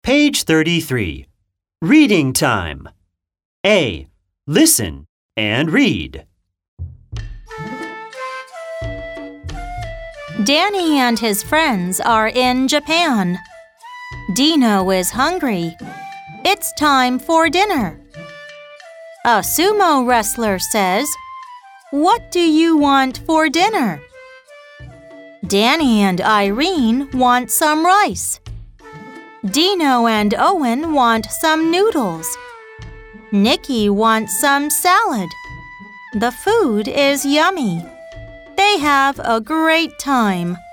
Page 33. Reading time. A. Listen and read. Danny and his friends are in Japan. Dino is hungry. It's time for dinner. A sumo wrestler says, "What do you want for dinner?" Danny and Irene want some rice. Dino and Owen want some noodles. Nikki wants some salad. The food is yummy. They have a great time.